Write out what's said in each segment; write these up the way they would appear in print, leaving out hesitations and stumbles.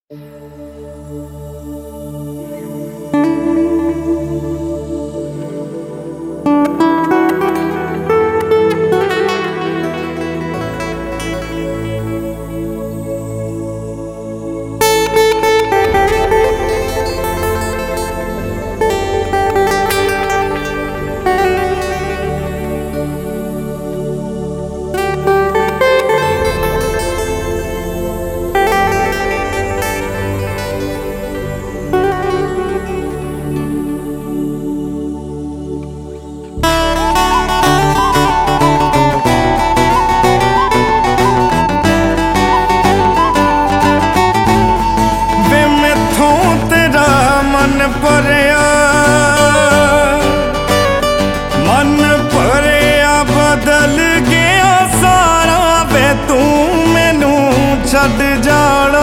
छड्ड जाना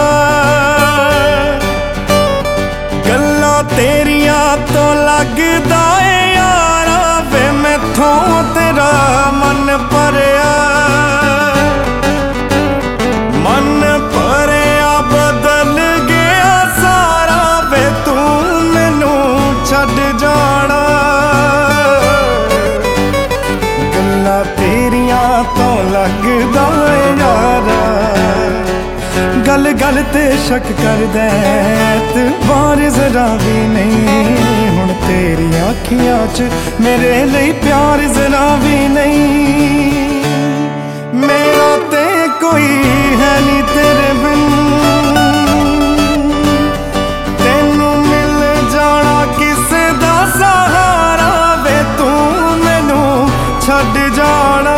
गल्लां तेरियां तो लगदा ए यारा वे मैथों तेरा मन भरिया बदल गया सारा वे तू मैनू छड्ड जाना गल्लां तेरियां तो लगदा ए यारा गल गल ते शक कर दे तू बार जरा भी नहीं हुण तेरी अखियां च मेरे लिए प्यार जरा भी नहीं मेरा ते कोई है नहीं तेरे बिन तेनू मिल जाना किसे दा सहारा वे तू मैनू छड्ड जाना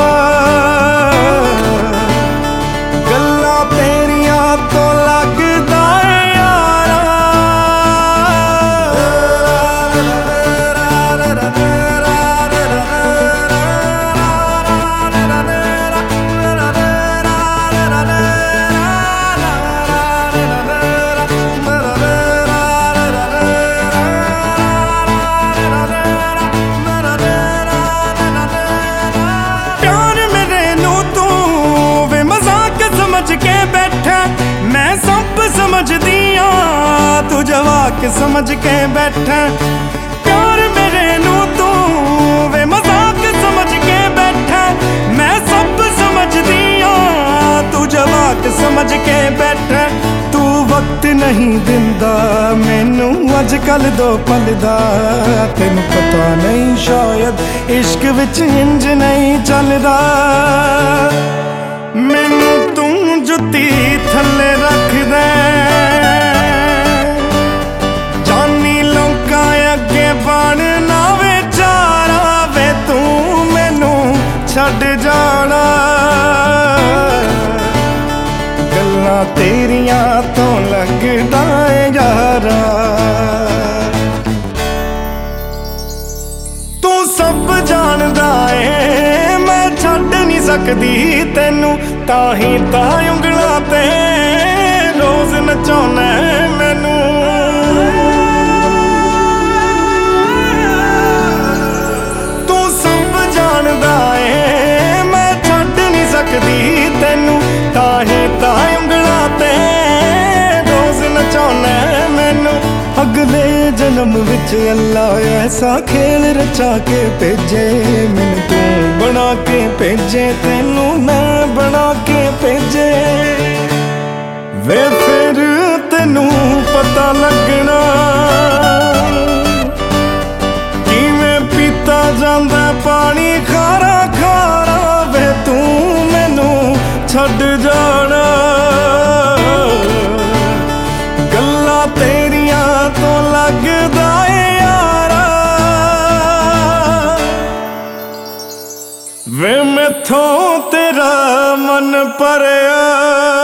तू जवाक समझ के बैठा प्यार मेरे नू तू वे मजाक समझ के बैठा मैं सब समझ दिया तू जवाक समझ के बैठा तू वक्त नहीं दिंदा मैनू अजकल दो पल दा तेनू पता नहीं शायद इश्क विच इंज नहीं चलदा मैनू तू जुत्ती थल्ले रख दे छड्ड जाना गल्लां तेरियां तो लगदा ए यारा तू सब जानदा ए मैं छड्ड नहीं सकदी तेनू ताही तां उंगलां ते रोज नचाउणा मैनू तेनू ताही तां उंगलां ते रोज नचाउणा मैनू अगले जन्म विच अल्लाह ऐसा खेल रचा के भेजे मैनू तू बना के भेजे तेनू मैं बना के भेजे वे फिर तेनू पता लगना किवें पीता जांदा पानी खारा खारा वे तू छड्ड जाना गल्लां तेरियां तो लगदा ए यारा वे मैथों तेरा मन भरिया।